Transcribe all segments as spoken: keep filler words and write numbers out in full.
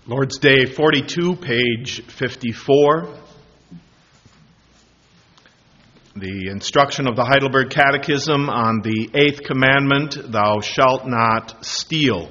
Lord's Day forty-two, page fifty-four. The instruction of the Heidelberg Catechism on the eighth commandment, thou shalt not steal.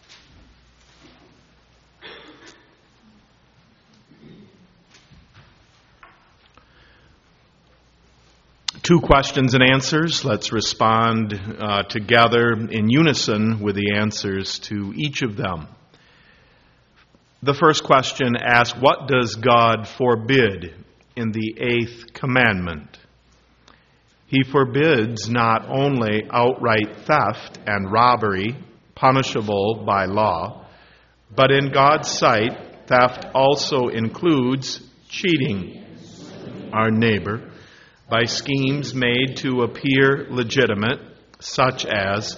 Two questions and answers. Let's respond uh, together in unison with the answers to each of them. The first question asks, what does God forbid in the eighth commandment? He forbids not only outright theft and robbery, punishable by law, but in God's sight, theft also includes cheating our neighbor by schemes made to appear legitimate, such as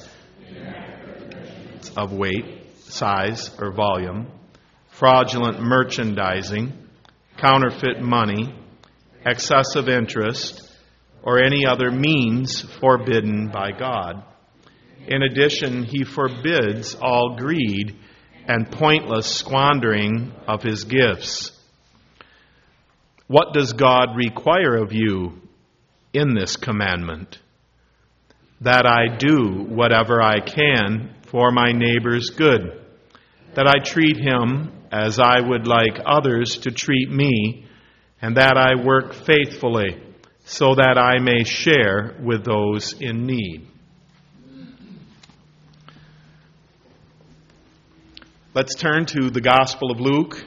of weight, size, or volume, fraudulent merchandising, counterfeit money, excessive interest, or any other means forbidden by God. In addition, he forbids all greed and pointless squandering of his gifts. What does God require of you in this commandment? That I do whatever I can for my neighbor's good, that I treat him as I would like others to treat me, and that I work faithfully so that I may share with those in need. Let's turn to the Gospel of Luke.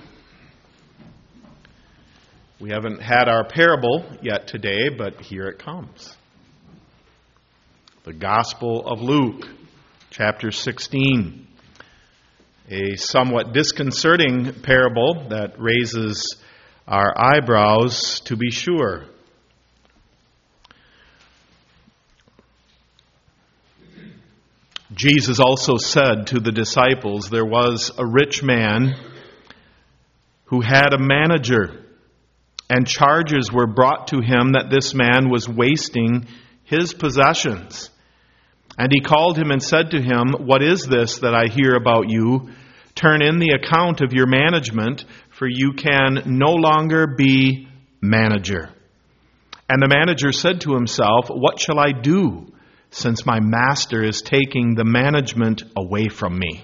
We haven't had our parable yet today, but here it comes. The Gospel of Luke, chapter sixteen. A somewhat disconcerting parable that raises our eyebrows, to be sure. Jesus also said to the disciples, there was a rich man who had a manager, and charges were brought to him that this man was wasting his possessions. And he called him and said to him, what is this that I hear about you? Turn in the account of your management, for you can no longer be manager. And the manager said to himself, what shall I do, since my master is taking the management away from me?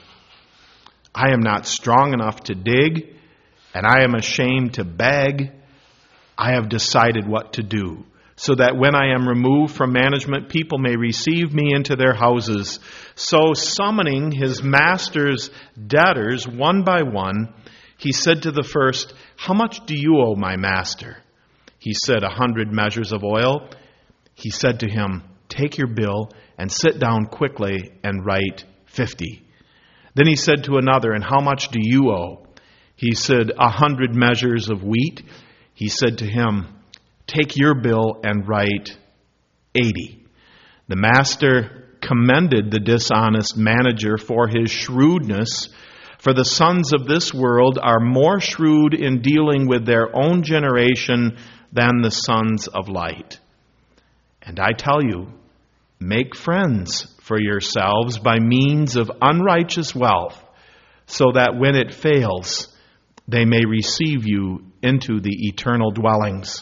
I am not strong enough to dig, and I am ashamed to beg. I have decided what to do, so that when I am removed from management, people may receive me into their houses. So summoning his master's debtors one by one, he said to the first, how much do you owe my master? He said, a hundred measures of oil. He said to him, take your bill and sit down quickly and write fifty. Then he said to another, and how much do you owe? He said, a hundred measures of wheat. He said to him, take your bill and write eighty. The master commended the dishonest manager for his shrewdness, for the sons of this world are more shrewd in dealing with their own generation than the sons of light. And I tell you, make friends for yourselves by means of unrighteous wealth, so that when it fails, they may receive you into the eternal dwellings.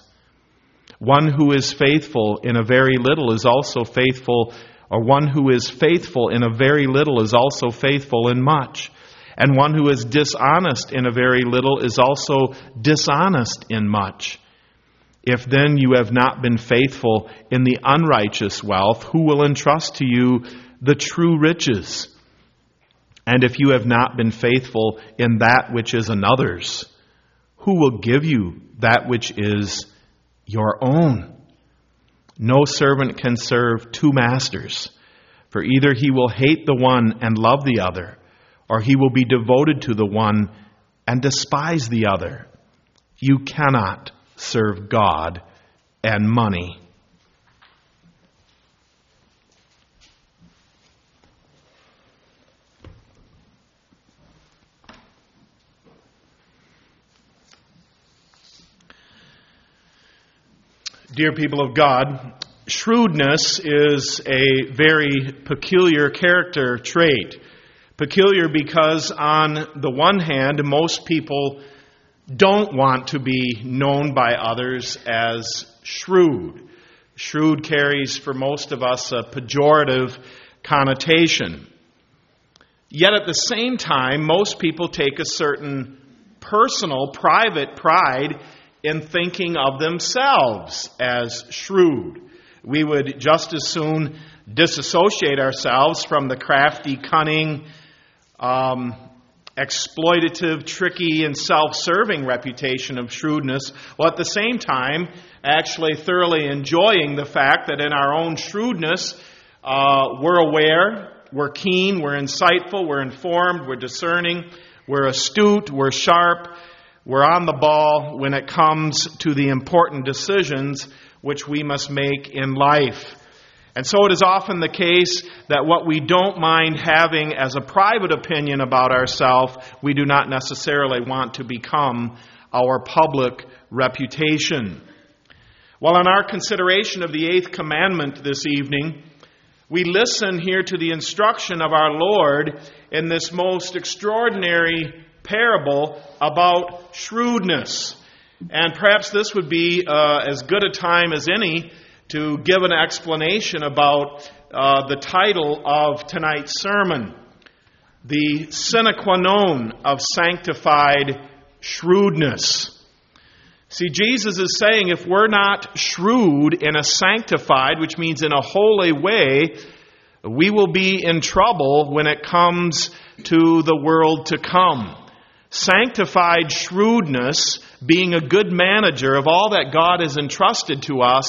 One who is faithful in a very little is also faithful, or one who is faithful in a very little is also faithful in much. And one who is dishonest in a very little is also dishonest in much. If then you have not been faithful in the unrighteous wealth, who will entrust to you the true riches? And if you have not been faithful in that which is another's, who will give you that which is your own? No servant can serve two masters, for either he will hate the one and love the other, or he will be devoted to the one and despise the other. You cannot serve God and money. Dear people of God, shrewdness is a very peculiar character trait, Peculiar because on the one hand, most people don't want to be known by others as shrewd. Shrewd carries for most of us a pejorative connotation. Yet at the same time, most people take a certain personal, private pride in thinking of themselves as shrewd. We would just as soon disassociate ourselves from the crafty, cunning, um, exploitative, tricky, and self-serving reputation of shrewdness, while at the same time actually thoroughly enjoying the fact that in our own shrewdness, uh, we're aware, we're keen, we're insightful, we're informed, we're discerning, we're astute, we're sharp, we're on the ball when it comes to the important decisions which we must make in life. And so it is often the case that what we don't mind having as a private opinion about ourselves, we do not necessarily want to become our public reputation. Well, in our consideration of the eighth commandment this evening, we listen here to the instruction of our Lord in this most extraordinary parable about shrewdness. And perhaps this would be uh, as good a time as any to give an explanation about uh, the title of tonight's sermon, the sine qua non of sanctified shrewdness. See, Jesus is saying if we're not shrewd in a sanctified, which means in a holy way, we will be in trouble when it comes to the world to come. Sanctified shrewdness, being a good manager of all that God has entrusted to us,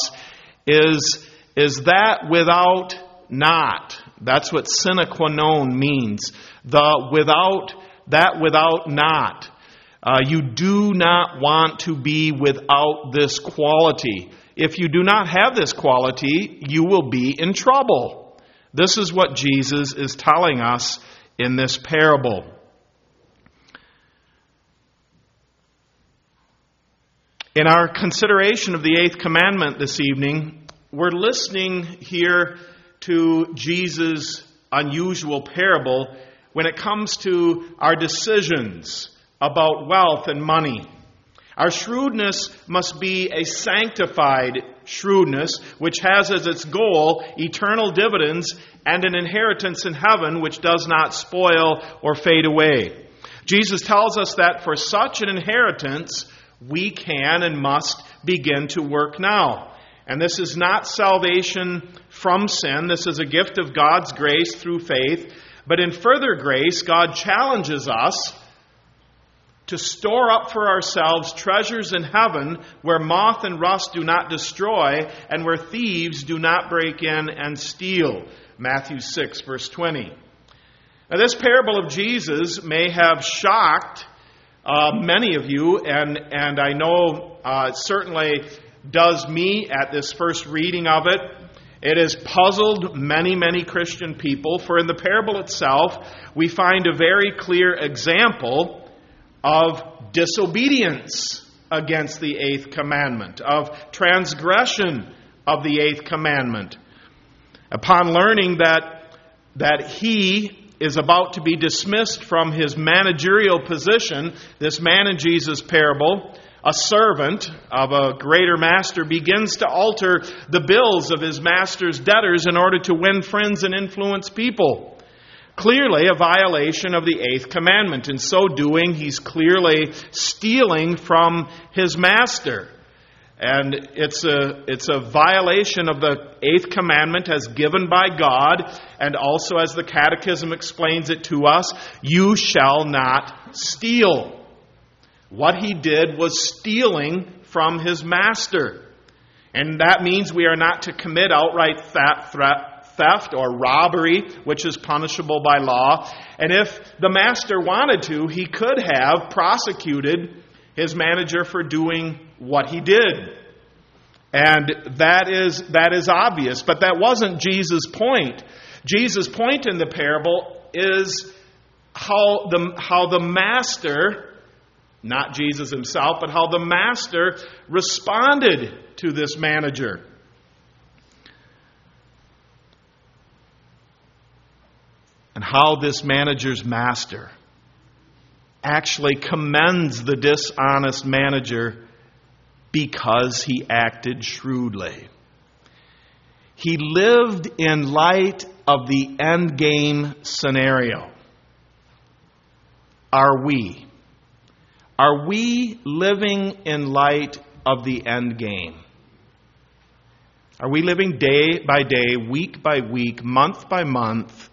is, is that without not. That's what sine qua non means. The without, that without not. Uh, you do not want to be without this quality. If you do not have this quality, you will be in trouble. This is what Jesus is telling us in this parable. In our consideration of the eighth commandment this evening, we're listening here to Jesus' unusual parable when it comes to our decisions about wealth and money. Our shrewdness must be a sanctified shrewdness, which has as its goal eternal dividends and an inheritance in heaven which does not spoil or fade away. Jesus tells us that for such an inheritance, we can and must begin to work now. And this is not salvation from sin. This is a gift of God's grace through faith. But in further grace, God challenges us to store up for ourselves treasures in heaven where moth and rust do not destroy and where thieves do not break in and steal. Matthew six, verse twenty. Now, this parable of Jesus may have shocked uh, many of you, and, and I know uh, it certainly does me at this first reading of it. It has puzzled many, many Christian people, for in the parable itself, we find a very clear example of disobedience against the eighth commandment, of transgression of the eighth commandment. Upon learning that, that he is about to be dismissed from his managerial position, this man in Jesus' parable, a servant of a greater master, begins to alter the bills of his master's debtors in order to win friends and influence people. Clearly a violation of the eighth commandment. In so doing, he's clearly stealing from his master. And it's a, it's a violation of the eighth commandment as given by God, and also as the Catechism explains it to us, you shall not steal. What he did was stealing from his master. And that means we are not to commit outright theft, theft or robbery, which is punishable by law. And if the master wanted to, he could have prosecuted his manager for doing what he did. And that is, that is obvious. But that wasn't Jesus' point. Jesus' point in the parable is how the, how the master, not Jesus himself, but how the master responded to this manager. and how this manager's master actually commends the dishonest manager because he acted shrewdly. He lived in light of the end game scenario. Are we? Are we living in light of the end game? Are we living day by day, week by week, month by month,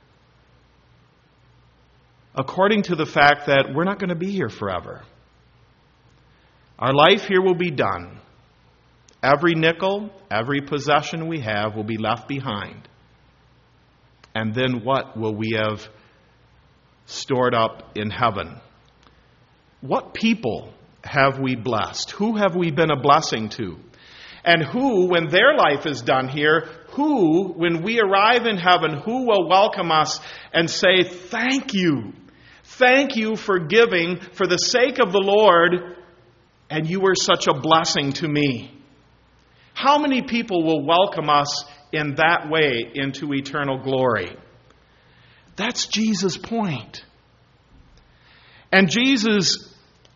according to the fact that we're not going to be here forever? Our life here will be done. Every nickel, every possession we have will be left behind. And then what will we have stored up in heaven? What people have we blessed? Who have we been a blessing to? And who, when their life is done here, who, when we arrive in heaven, who will welcome us and say, thank you. Thank you for giving for the sake of the Lord, and you were such a blessing to me. How many people will welcome us in that way into eternal glory? That's Jesus' point. And Jesus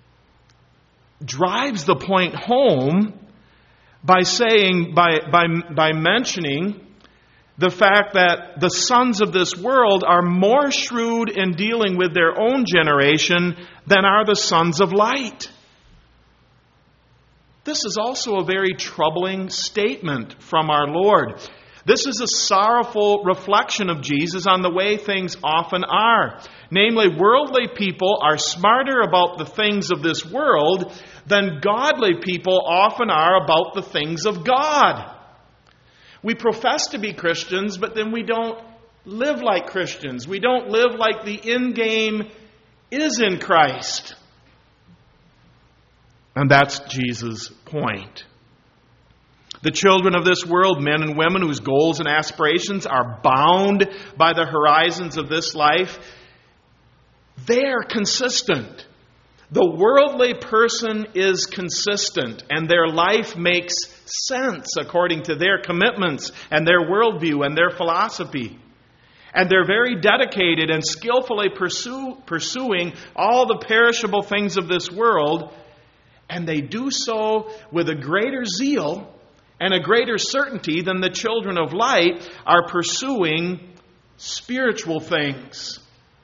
drives the point home by saying, by, by, by mentioning the fact that the sons of this world are more shrewd in dealing with their own generation than are the sons of light. This is also a very troubling statement from our Lord. This is a sorrowful reflection of Jesus on the way things often are. Namely, worldly people are smarter about the things of this world than godly people often are about the things of God. We profess to be Christians, but then we don't live like Christians. We don't live like the end game is in Christ. And that's Jesus' point. The children of this world, men and women whose goals and aspirations are bound by the horizons of this life, they're consistent. The worldly person is consistent, and their life makes sense according to their commitments and their worldview and their philosophy. And they're very dedicated and skillfully pursue, pursuing all the perishable things of this world, and they do so with a greater zeal and a greater certainty than the children of light are pursuing spiritual things.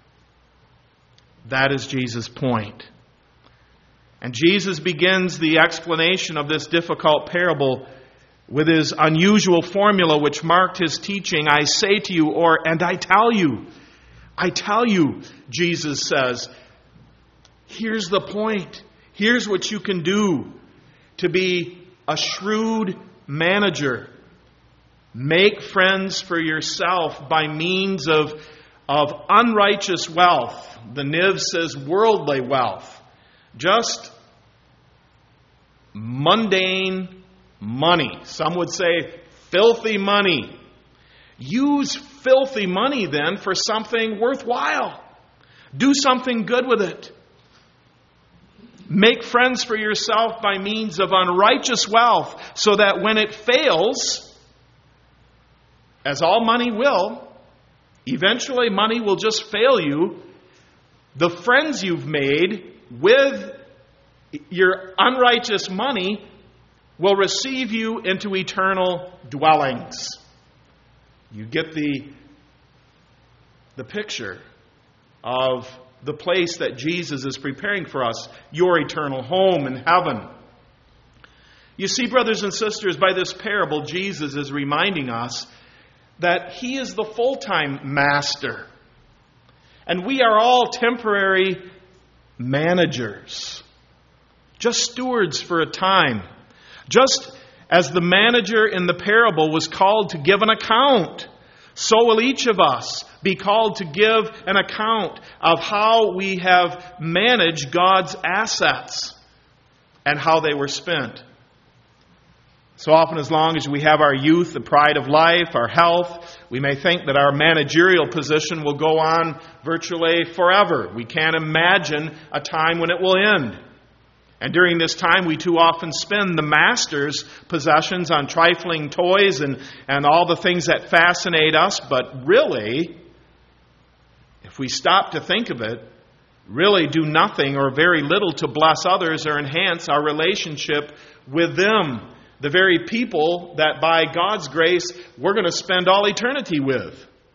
That is Jesus' point. And Jesus begins the explanation of this difficult parable with his unusual formula which marked his teaching. I say to you, or, and I tell you. I tell you, Jesus says, here's the point. Here's what you can do to be a shrewd manager. Make friends for yourself by means of, of unrighteous wealth. The Niv says worldly wealth. Just mundane money. Some would say filthy money. Use filthy money then for something worthwhile. Do something good with it. Make friends for yourself by means of unrighteous wealth, so that when it fails, as all money will, eventually money will just fail you. The friends you've made with your unrighteous money will receive you into eternal dwellings. You get the, the picture of the place that Jesus is preparing for us, your eternal home in heaven. You see, brothers and sisters, by this parable, Jesus is reminding us that He is the full-time master. And we are all temporary managers. Just stewards for a time. Just as the manager in the parable was called to give an account, so will each of us be called to give an account of how we have managed God's assets and how they were spent. So often, as long as we have our youth, the pride of life, our health, we may think that our managerial position will go on virtually forever. We can't imagine a time when it will end. And during this time, we too often spend the master's possessions on trifling toys and, and all the things that fascinate us. But really, if we stop to think of it, really do nothing or very little to bless others or enhance our relationship with them, the very people that by God's grace we're going to spend all eternity with.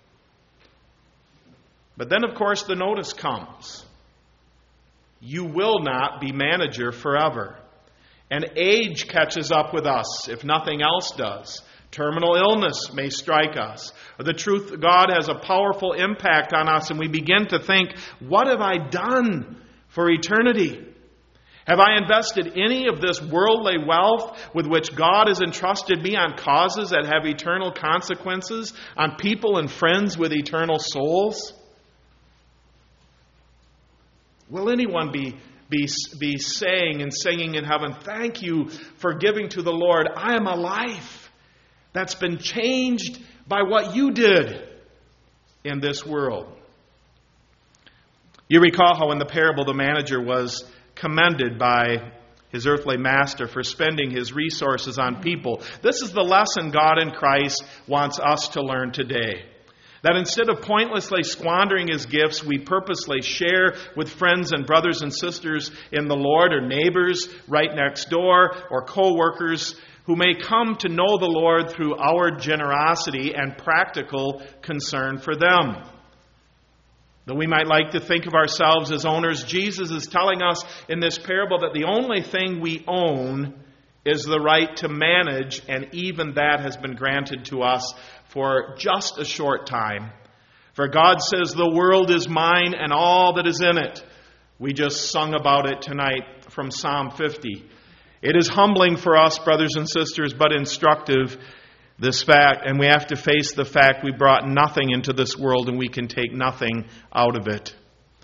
But then, of course, the notice comes. You will not be manager forever. And age catches up with us, if nothing else does. Terminal illness may strike us. Or the truth that God has a powerful impact on us, and we begin to think, what have I done for eternity? Have I invested any of this worldly wealth with which God has entrusted me on causes that have eternal consequences, on people and friends with eternal souls? Will anyone be, be, be saying and singing in heaven, thank you for giving to the Lord? I am a life that's been changed by what you did in this world. You recall how in the parable the manager was commended by his earthly master for spending his resources on people. This is the lesson God in Christ wants us to learn today. That instead of pointlessly squandering his gifts, we purposely share with friends and brothers and sisters in the Lord, or neighbors right next door, or co-workers who may come to know the Lord through our generosity and practical concern for them. Though we might like to think of ourselves as owners, Jesus is telling us in this parable that the only thing we own is the right to manage, and even that has been granted to us for just a short time. For God says, the world is mine and all that is in it. We just sung about it tonight from Psalm fifty. It is humbling for us, brothers and sisters, but instructive, this fact, and we have to face the fact we brought nothing into this world and we can take nothing out of it.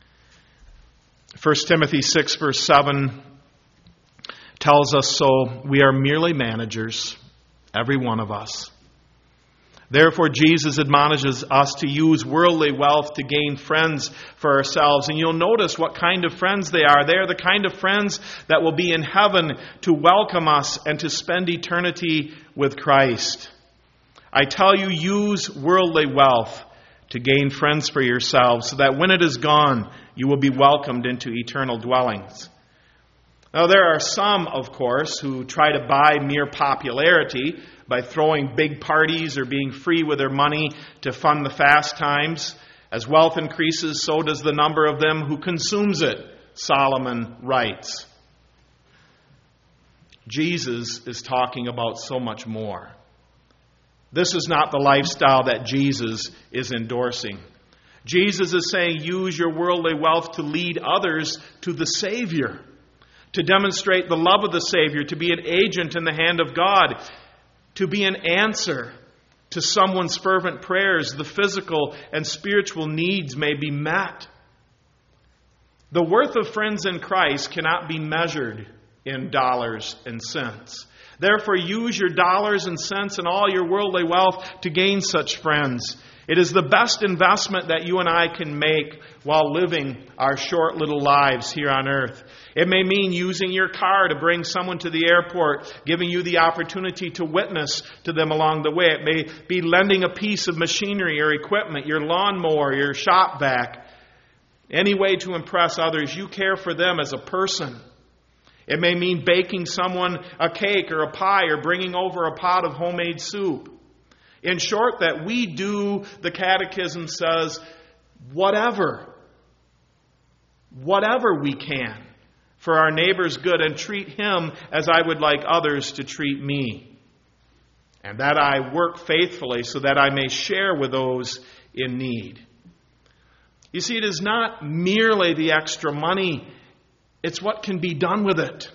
First Timothy six verse seven tells us so. We are merely managers, every one of us. Therefore, Jesus admonishes us to use worldly wealth to gain friends for ourselves. And you'll notice what kind of friends they are. They are the kind of friends that will be in heaven to welcome us and to spend eternity with Christ. I tell you, use worldly wealth to gain friends for yourselves, so that when it is gone, you will be welcomed into eternal dwellings. Now, there are some, of course, who try to buy mere popularity by throwing big parties or being free with their money to fund the fast times. As wealth increases, so does the number of them who consumes it, Solomon writes. Jesus is talking about so much more. This is not the lifestyle that Jesus is endorsing. Jesus is saying, use your worldly wealth to lead others to the Savior, to demonstrate the love of the Savior, to be an agent in the hand of God, to be an answer to someone's fervent prayers. The physical and spiritual needs may be met. The worth of friends in Christ cannot be measured in dollars and cents. Therefore, use your dollars and cents and all your worldly wealth to gain such friends. It is the best investment that you and I can make while living our short little lives here on earth. It may mean using your car to bring someone to the airport, giving you the opportunity to witness to them along the way. It may be lending a piece of machinery or equipment, your lawnmower, your shop vac, any way to impress others. You care for them as a person. It may mean baking someone a cake or a pie, or bringing over a pot of homemade soup. In short, that we do, the Catechism says, whatever, whatever we can for our neighbor's good, and treat him as I would like others to treat me. And that I work faithfully so that I may share with those in need. You see, it is not merely the extra money, it's what can be done with it.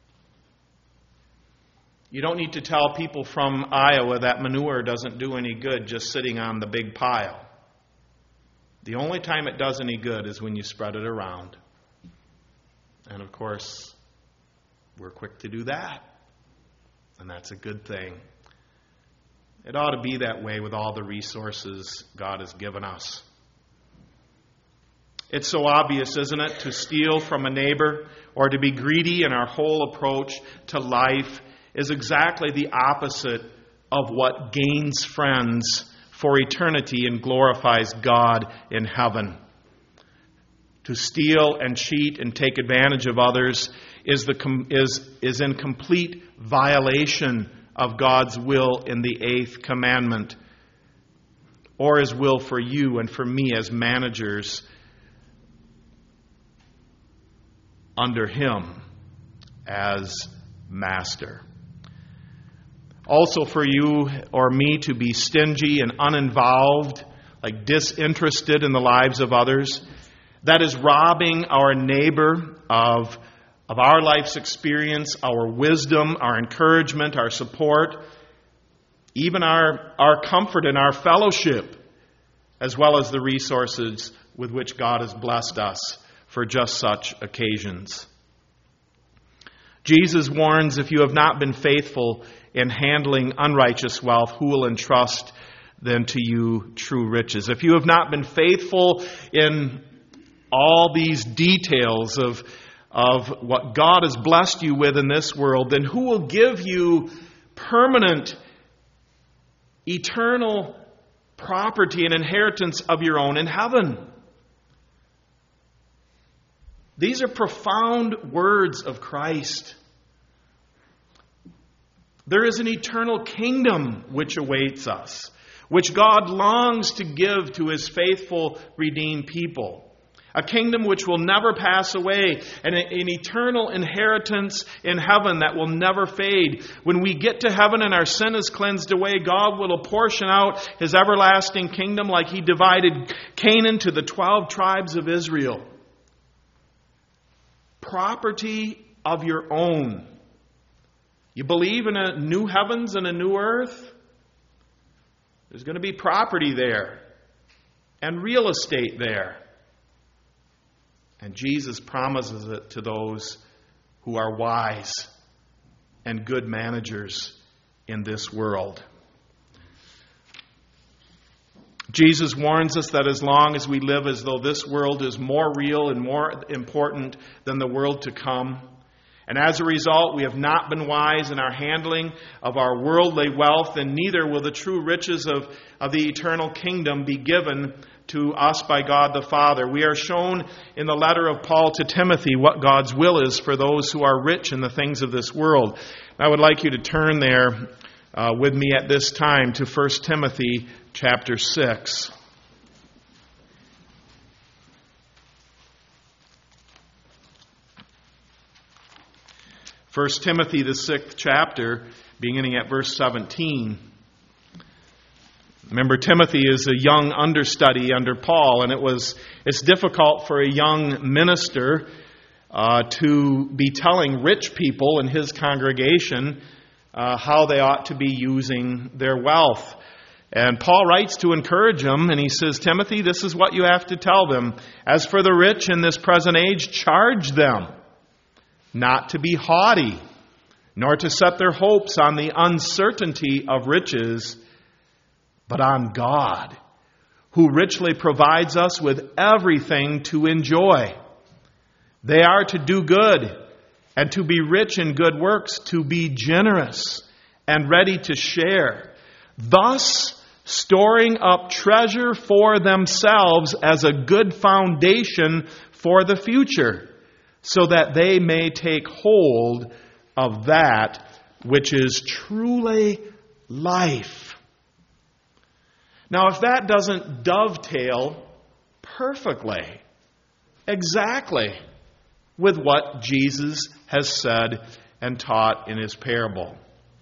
You don't need to tell people from Iowa that manure doesn't do any good just sitting on the big pile. The only time it does any good is when you spread it around. And of course, we're quick to do that. And that's a good thing. It ought to be that way with all the resources God has given us. It's so obvious, isn't it, to steal from a neighbor or to be greedy in our whole approach to life is exactly the opposite of what gains friends for eternity and glorifies God in heaven. to steal and cheat and take advantage of others is, the, is, is in complete violation of God's will in the eighth commandment, or His will for you and for me as managers under Him as master. Also for you or me to be stingy and uninvolved, like disinterested in the lives of others, that is robbing our neighbor of, of our life's experience, our wisdom, our encouragement, our support, even our, our comfort and our fellowship, as well as the resources with which God has blessed us for just such occasions. Jesus warns, if you have not been faithful in handling unrighteous wealth, who will entrust then to you true riches? If you have not been faithful in all these details of, of what God has blessed you with in this world, then who will give you permanent, eternal property and inheritance of your own in heaven? These are profound words of Christ. There is an eternal kingdom which awaits us, which God longs to give to His faithful, redeemed people. A kingdom which will never pass away, and an eternal inheritance in heaven that will never fade. When we get to heaven and our sin is cleansed away, God will apportion out His everlasting kingdom like He divided Canaan to the twelve tribes of Israel. Property of your own. You believe in a new heavens and a new earth? There's going to be property there and real estate there. And Jesus promises it to those who are wise and good managers in this world. Jesus warns us that as long as we live as though this world is more real and more important than the world to come, and as a result we have not been wise in our handling of our worldly wealth, then neither will the true riches of, of the eternal kingdom be given to us by God the Father. We are shown in the letter of Paul to Timothy what God's will is for those who are rich in the things of this world. I would like you to turn there uh, with me at this time to First Timothy chapter six. First Timothy, the sixth chapter, beginning at verse seventeen. Remember, Timothy is a young understudy under Paul, and it was it's difficult for a young minister uh, to be telling rich people in his congregation uh, how they ought to be using their wealth. And Paul writes to encourage them, and he says, Timothy, this is what you have to tell them. As for the rich in this present age, charge them not to be haughty, nor to set their hopes on the uncertainty of riches, but on God, who richly provides us with everything to enjoy. They are to do good and to be rich in good works, to be generous and ready to share, thus storing up treasure for themselves as a good foundation for the future, so that they may take hold of that which is truly life. Now, if that doesn't dovetail perfectly, exactly with what Jesus has said and taught in His parable.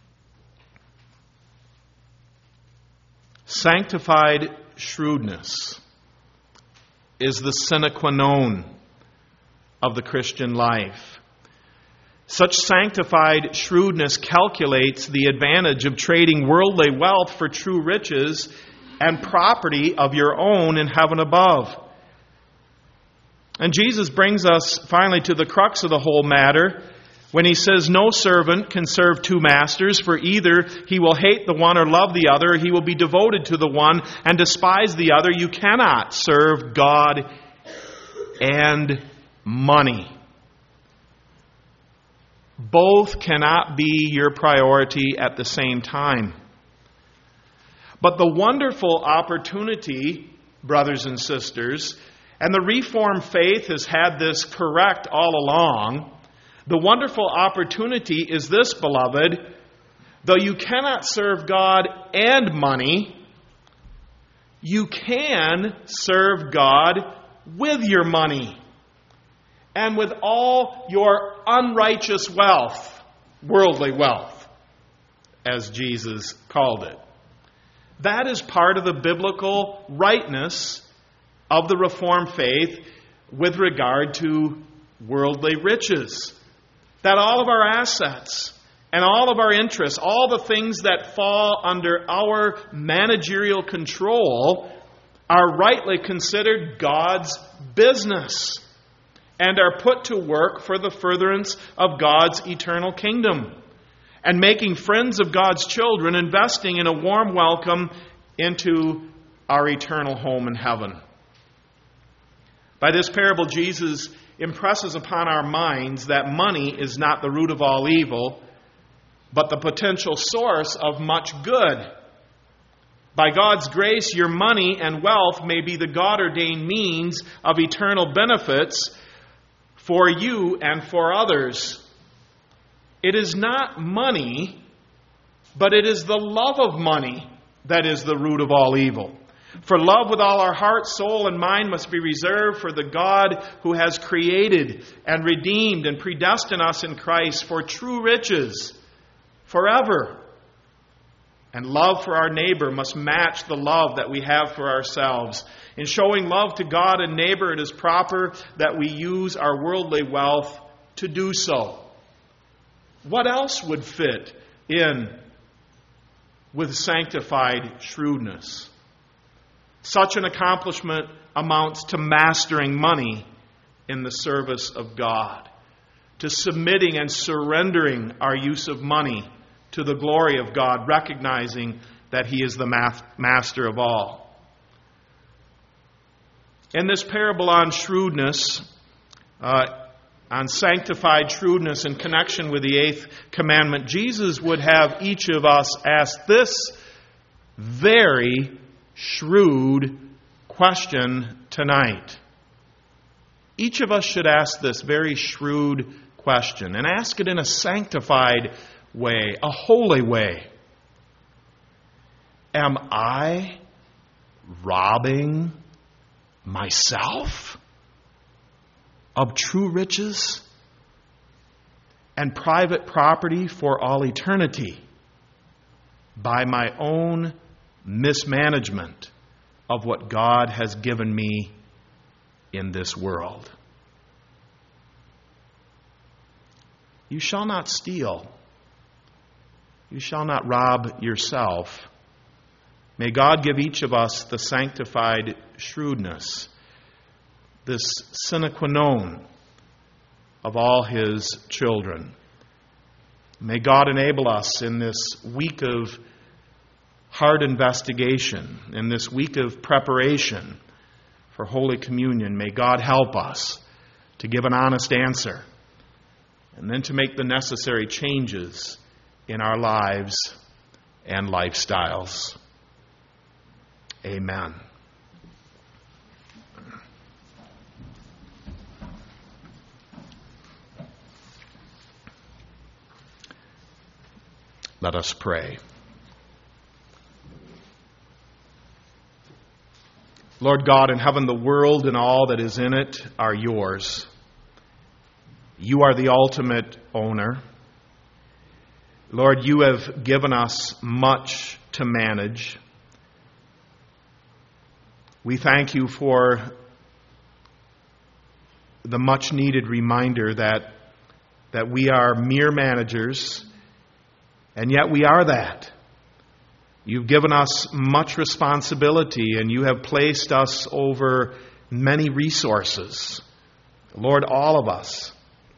Sanctified shrewdness is the sine qua non of the Christian life. Such sanctified shrewdness calculates the advantage of trading worldly wealth for true riches and property of your own in heaven above. And Jesus brings us finally to the crux of the whole matter when He says, no servant can serve two masters, for either he will hate the one or love the other, or he will be devoted to the one and despise the other. You cannot serve God and money. Both cannot be your priority at the same time. But the wonderful opportunity, brothers and sisters, And the Reformed faith has had this correct all along. The wonderful opportunity is this, beloved: though you cannot serve God and money, you can serve God with your money and with all your unrighteous wealth, worldly wealth, as Jesus called it. That is part of the biblical rightness of the Reformed faith with regard to worldly riches. That all of our assets and all of our interests, all the things that fall under our managerial control, are rightly considered God's business and are put to work for the furtherance of God's eternal kingdom and making friends of God's children, investing in a warm welcome into our eternal home in heaven. By this parable, Jesus impresses upon our minds that money is not the root of all evil, but the potential source of much good. By God's grace, your money and wealth may be the God-ordained means of eternal benefits for you and for others. It is not money, but it is the love of money that is the root of all evil. For love with all our heart, soul, and mind must be reserved for the God who has created and redeemed and predestined us in Christ for true riches forever. And love for our neighbor must match the love that we have for ourselves. In showing love to God and neighbor, it is proper that we use our worldly wealth to do so. What else would fit in with sanctified shrewdness? Such an accomplishment amounts to mastering money in the service of God, to submitting and surrendering our use of money to the glory of God, recognizing that He is the master of all. In this parable on shrewdness, uh, on sanctified shrewdness in connection with the eighth commandment, Jesus would have each of us ask this very shrewd question tonight. Each of us should ask this very shrewd question, and ask it in a sanctified way, a holy way. Am I robbing myself of true riches and private property for all eternity by my own mismanagement of what God has given me in this world? You shall not steal. You shall not rob yourself. May God give each of us the sanctified shrewdness, this sine qua non of all His children. May God enable us in this week of hard investigation, in this week of preparation for Holy Communion. May God help us to give an honest answer and then to make the necessary changes in our lives and lifestyles. Amen. Let us pray. Lord God in heaven, the world and all that is in it are yours. You are the ultimate owner. Lord, you have given us much to manage. We thank you for the much needed reminder that, that we are mere managers, and yet we are that. You've given us much responsibility, and you have placed us over many resources. Lord, all of us.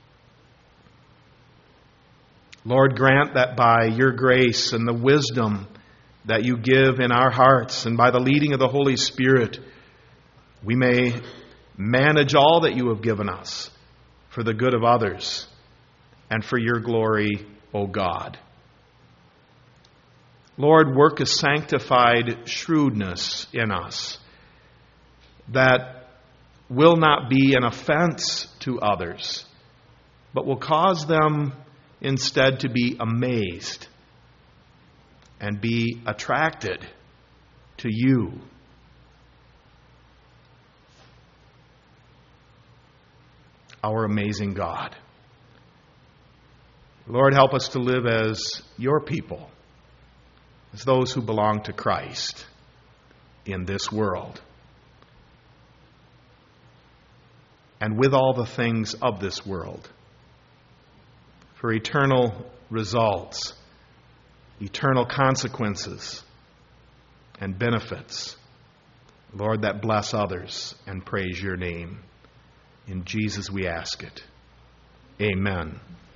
Lord, grant that by your grace and the wisdom that you give in our hearts and by the leading of the Holy Spirit, we may manage all that you have given us for the good of others and for your glory, O God. Lord, work a sanctified shrewdness in us, that will not be an offense to others, but will cause them instead to be amazed and be attracted to you. Our amazing God. Lord, help us to live as your people, as those who belong to Christ in this world, and with all the things of this world, for eternal results, eternal consequences, and benefits, Lord, that bless others and praise your name. In Jesus we ask it. Amen.